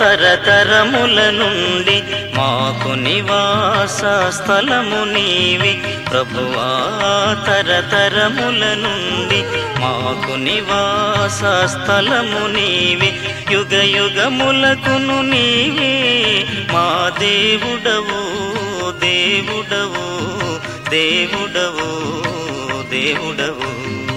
తరతరముల నుండి మాకు నివాస స్థలము నీవే ప్రభువా, తరతరముల నుండి మాకు నివాస స్థలము నీవే, యుగ యుగములకును నీవే మా దేవుడవు దేవుడవు దేవుడవు దేవుడవు.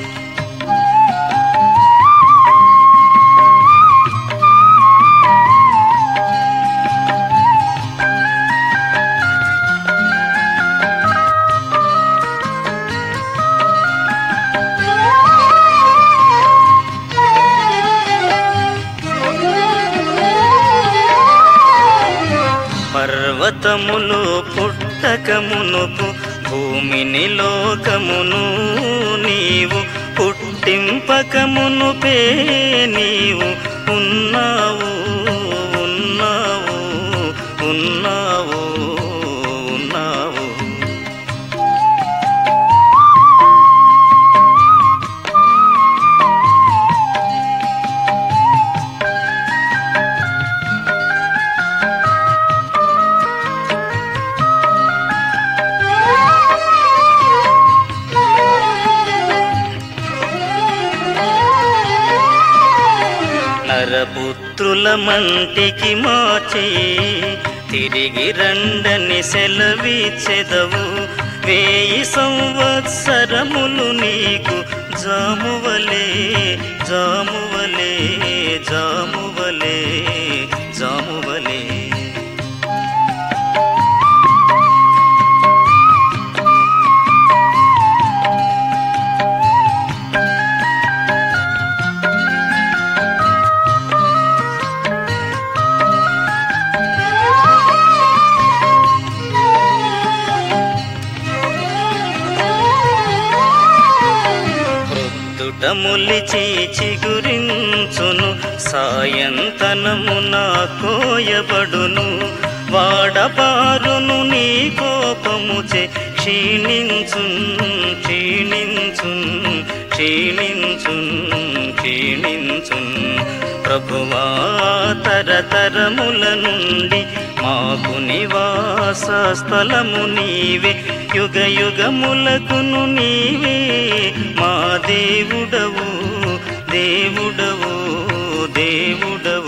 పర్వతములు పుట్టకమునుపు భూమిని లోకమును నీవు పుట్టింపకమునుపే నీవు ఉన్నావు ఉన్నావు ఉన్నావు ఉన్నావు. నరపుత్రుల మంటికి మార్చి తిరిగి రండని సెలవిచ్చెదవు, 1000 సంవత్సరములు నీకు జామువలే జామువలే జామువలే జామువలే. ములిచి చిగురించును సాయంతనమున కోయబడును, వాడబారును నీ కోపముచే క్షీణించున్ క్షీణించున్ క్షీణించున్ క్షీణించున్. ప్రభువా, తరతరముల నుండి మాకు నివాస స్థలము నీవే, యుగ యుగములకును నీవే మా దేవుడవు దేవుడవు దేవుడవు.